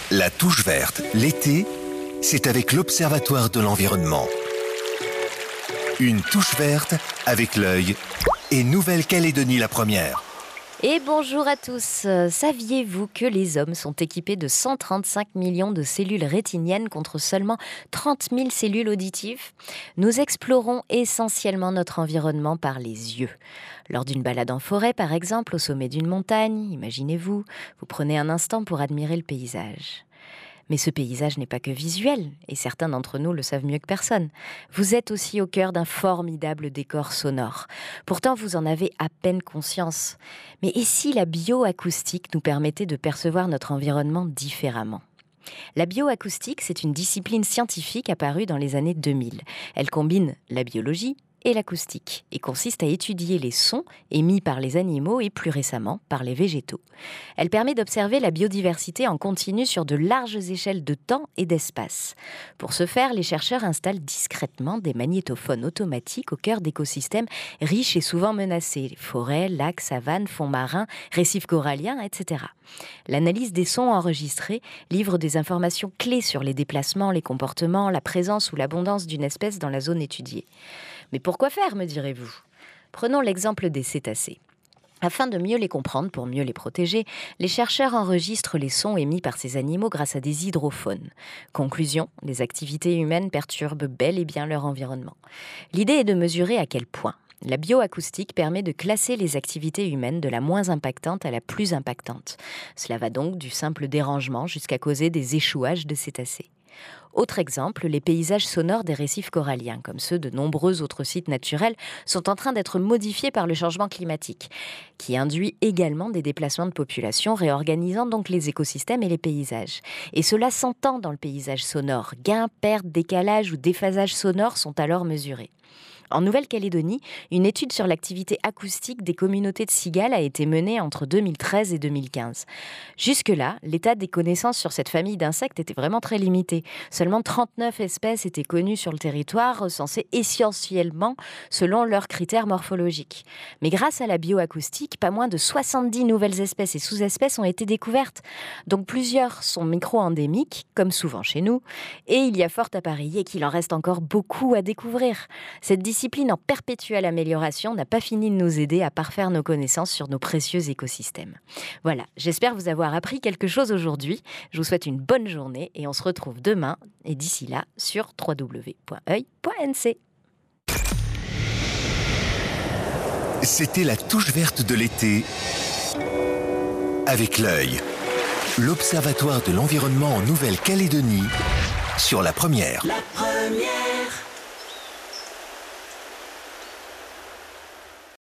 La touche verte, l'été, c'est avec l'Observatoire de l'environnement. Une touche verte avec l'œil et Nouvelle-Calédonie la première. Et bonjour à tous. Saviez-vous que les hommes sont équipés de 135 millions de cellules rétiniennes contre seulement 30 000 cellules auditives ? Nous explorons essentiellement notre environnement par les yeux. Lors d'une balade en forêt, par exemple, au sommet d'une montagne, imaginez-vous, vous prenez un instant pour admirer le paysage. Mais ce paysage n'est pas que visuel, et certains d'entre nous le savent mieux que personne. Vous êtes aussi au cœur d'un formidable décor sonore. Pourtant, vous en avez à peine conscience. Mais et si la bioacoustique nous permettait de percevoir notre environnement différemment ? La bioacoustique, c'est une discipline scientifique apparue dans les années 2000. Elle combine la biologie et l'acoustique, et consiste à étudier les sons émis par les animaux et plus récemment par les végétaux. Elle permet d'observer la biodiversité en continu sur de larges échelles de temps et d'espace. Pour ce faire, les chercheurs installent discrètement des magnétophones automatiques au cœur d'écosystèmes riches et souvent menacés, forêts, lacs, savanes, fonds marins, récifs coralliens, etc. L'analyse des sons enregistrés livre des informations clés sur les déplacements, les comportements, la présence ou l'abondance d'une espèce dans la zone étudiée. Mais pourquoi faire, me direz-vous ? Prenons l'exemple des cétacés. Afin de mieux les comprendre, pour mieux les protéger, les chercheurs enregistrent les sons émis par ces animaux grâce à des hydrophones. Conclusion, les activités humaines perturbent bel et bien leur environnement. L'idée est de mesurer à quel point. La bioacoustique permet de classer les activités humaines de la moins impactante à la plus impactante. Cela va donc du simple dérangement jusqu'à causer des échouages de cétacés. Autre exemple, les paysages sonores des récifs coralliens, comme ceux de nombreux autres sites naturels, sont en train d'être modifiés par le changement climatique, qui induit également des déplacements de population, réorganisant donc les écosystèmes et les paysages. Et cela s'entend dans le paysage sonore. Gains, pertes, décalages ou déphasages sonores sont alors mesurés. En Nouvelle-Calédonie, une étude sur l'activité acoustique des communautés de cigales a été menée entre 2013 et 2015. Jusque-là, l'état des connaissances sur cette famille d'insectes était vraiment très limité. Seulement 39 espèces étaient connues sur le territoire, recensées essentiellement selon leurs critères morphologiques. Mais grâce à la bioacoustique, pas moins de 70 nouvelles espèces et sous-espèces ont été découvertes. Donc plusieurs sont micro-endémiques, comme souvent chez nous, et il y a fort à parier qu'il en reste encore beaucoup à découvrir. Cette discipline en perpétuelle amélioration n'a pas fini de nous aider à parfaire nos connaissances sur nos précieux écosystèmes. Voilà, j'espère vous avoir appris quelque chose aujourd'hui. Je vous souhaite une bonne journée et on se retrouve demain et d'ici là sur www.oeil.nc. C'était la touche verte de l'été avec l'œil. L'Observatoire de l'environnement en Nouvelle-Calédonie sur la première. La première.